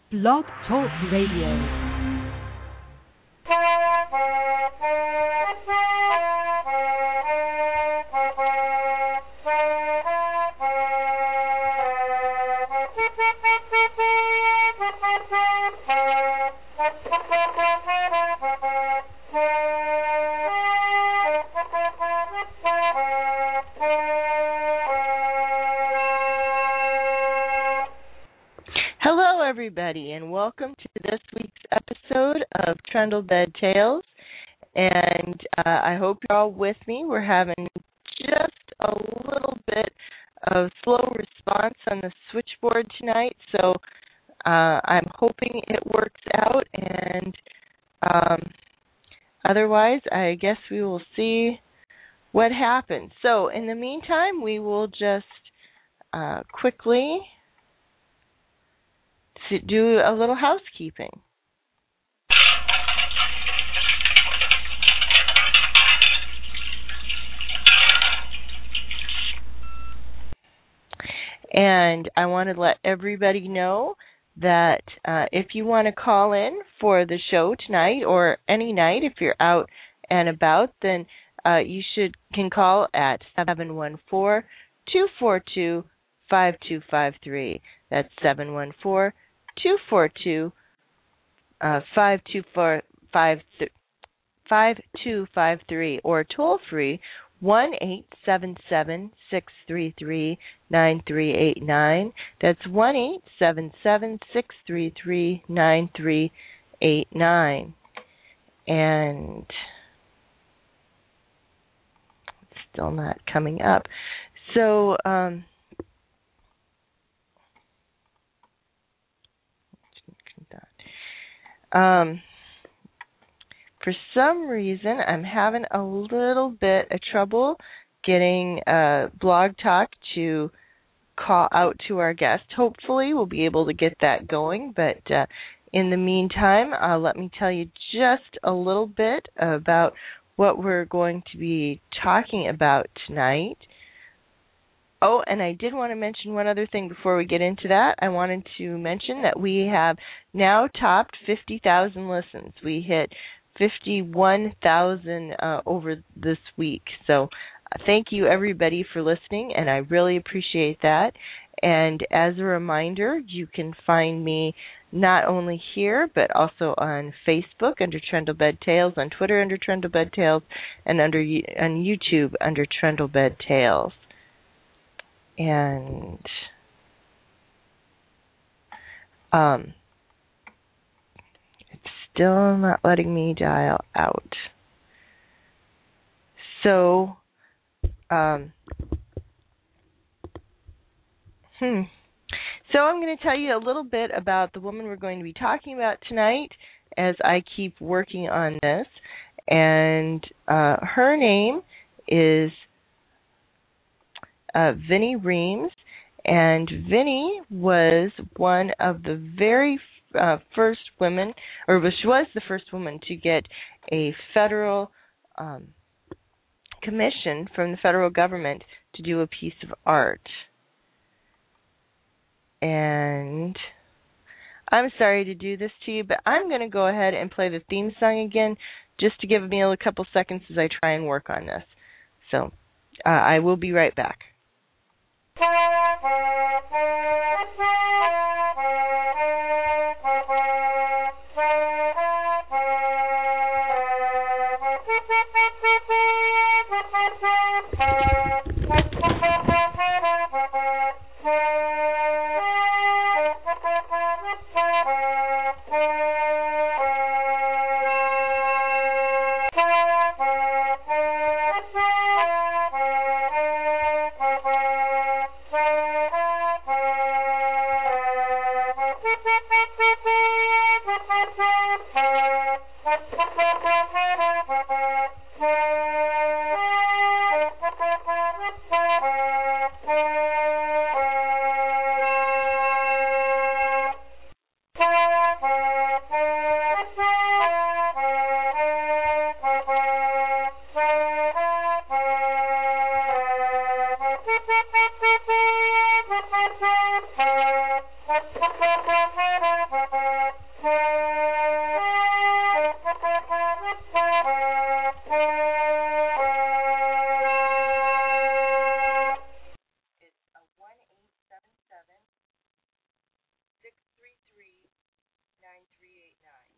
Blog Talk Radio. Hello, everybody, and welcome to this week's episode of Trundlebed Tales. And I hope you're all with me. We're having just a little bit of slow response on the switchboard tonight, so I'm hoping it works out. And otherwise, I guess we will see what happens. So in the meantime, we will just quickly to do a little housekeeping. And I want to let everybody know that if you want to call in for the show tonight or any night, if you're out and about, then you can call at 714-242-5253. That's 714-242-5253, or toll free 1-877-633-9389. That's 1-877-633-9389. And it's still not coming up. So, for some reason, I'm having a little bit of trouble getting Blog Talk to call out to our guest. Hopefully, we'll be able to get that going, but in the meantime, let me tell you just a little bit about what we're going to be talking about tonight. Oh, and I did want to mention one other thing before we get into that. I wanted to mention that we have now topped 50,000 listens. We hit 51,000 over this week. So thank you, everybody, for listening, and I really appreciate that. And as a reminder, you can find me not only here, but also on Facebook under Trundlebed Tales, on Twitter under Trundlebed Tales, and on YouTube under Trundlebed Tales. And it's still not letting me dial out. So, So I'm going to tell you a little bit about the woman we're going to be talking about tonight as I keep working on this. And her name is Vinnie Reams, and Vinnie was one of the very first women, or she was the first woman to get a federal commission from the federal government to do a piece of art. And I'm sorry to do this to you, but I'm going to go ahead and play the theme song again just to give me a couple seconds as I try and work on this. So I will be right back. 633-9389.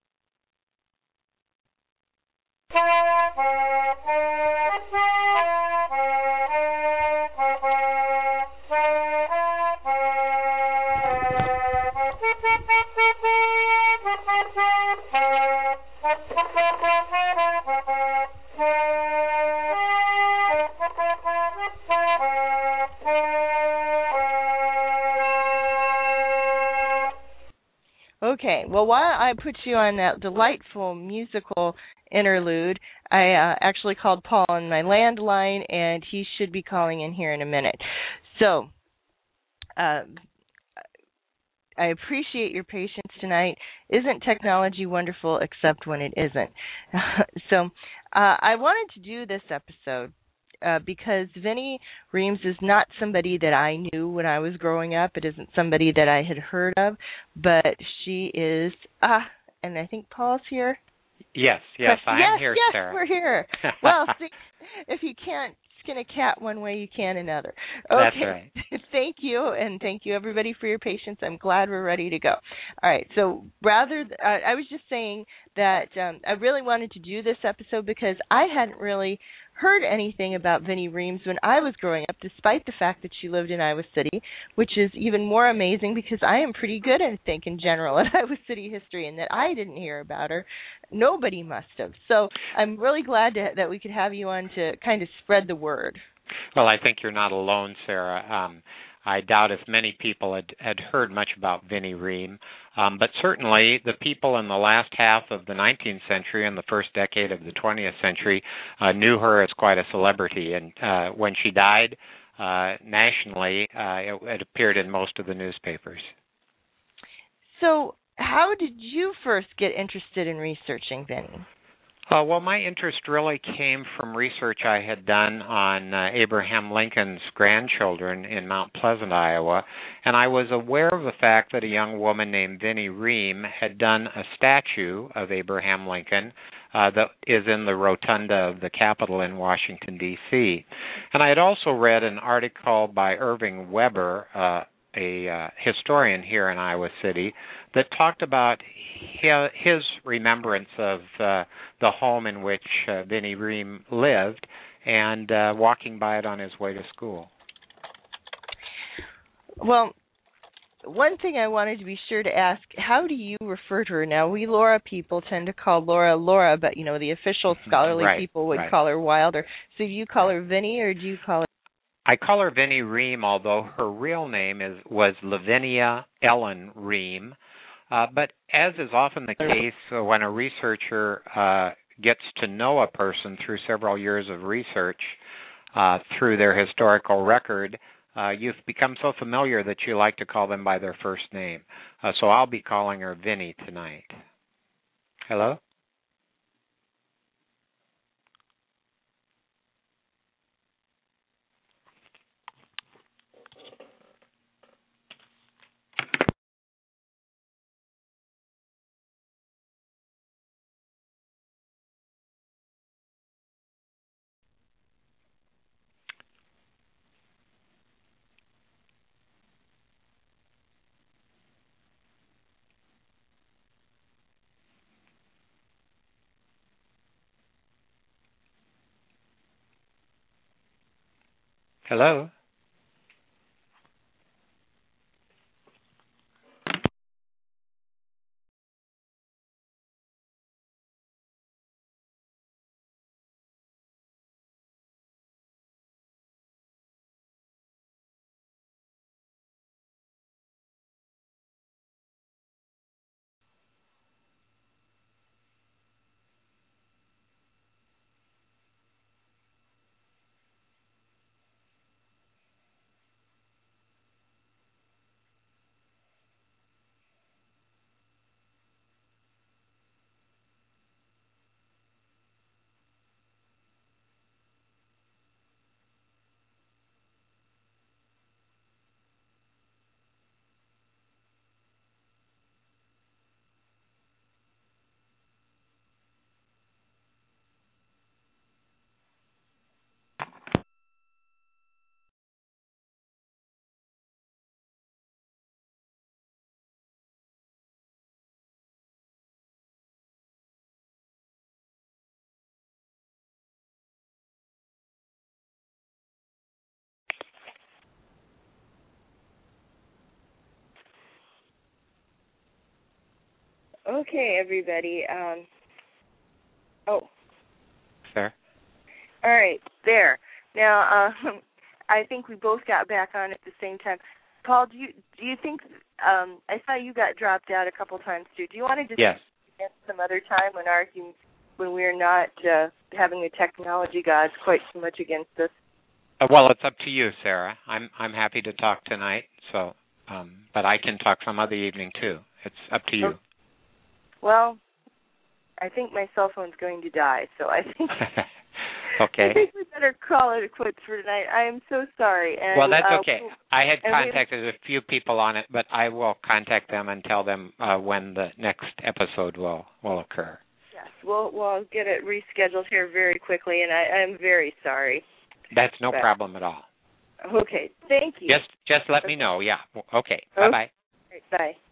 Okay, well, while I put you on that delightful musical interlude, I actually called Paul on my landline, and he should be calling in here in a minute. So, I appreciate your patience tonight. Isn't technology wonderful except when it isn't? So, I wanted to do this episode because Vinnie Reams is not somebody that I knew when I was growing up. It isn't somebody that I had heard of, but she is, and I think Paul's here. Yes, I'm here, Sarah. Yes, we're here. Well, see, if you can't skin a cat one way, you can another. Okay. That's right. Thank you, and thank you, everybody, for your patience. I'm glad we're ready to go. All right, so I was just saying that I really wanted to do this episode because I hadn't really heard anything about Vinnie Reams when I was growing up, despite the fact that she lived in Iowa City, which is even more amazing because I am pretty good, I think, in general at Iowa City history, and that I didn't hear about her. Nobody must have. So I'm really glad that we could have you on to kind of spread the word. Well, I think you're not alone, Sarah. I doubt if many people had heard much about Vinnie Ream, but certainly the people in the last half of the 19th century and the first decade of the 20th century knew her as quite a celebrity. And when she died, nationally, it appeared in most of the newspapers. So how did you first get interested in researching Vinnie? Well, my interest really came from research I had done on Abraham Lincoln's grandchildren in Mount Pleasant, Iowa, and I was aware of the fact that a young woman named Vinnie Ream had done a statue of Abraham Lincoln that is in the rotunda of the Capitol in Washington, D.C. And I had also read an article by Irving Weber, a historian here in Iowa City, that talked about his remembrance of the home in which Vinnie Ream lived and walking by it on his way to school. Well, one thing I wanted to be sure to ask, how do you refer to her now? We Laura people tend to call Laura, but, you know, the official scholarly people would call her Wilder. So do you call her Vinnie or do you call her? I call her Vinnie Ream, although her real name was Lavinia Ellen Ream. But as is often the case when a researcher gets to know a person through several years of research through their historical record, you've become so familiar that you like to call them by their first name. So I'll be calling her Vinnie tonight. Hello? Hello? Okay, everybody. Sir? All right, there. Now, I think we both got back on at the same time. Paul, do you think? I saw you got dropped out a couple times too. Do you want to just Yes. some other time when we're not having the technology gods quite so much against us? Well, it's up to you, Sarah. I'm happy to talk tonight. So, but I can talk some other evening too. It's up to you. Okay. Well, I think my cell phone's going to die, so I think. Okay. I think we better call it quits for tonight. I am so sorry. And, well, that's okay. I had contacted a few people on it, but I will contact them and tell them when the next episode will occur. Yes, we'll get it rescheduled here very quickly, and I am very sorry. That's no problem at all. Okay, thank you. Just let me know. Yeah. Okay. Bye-bye. Right, bye.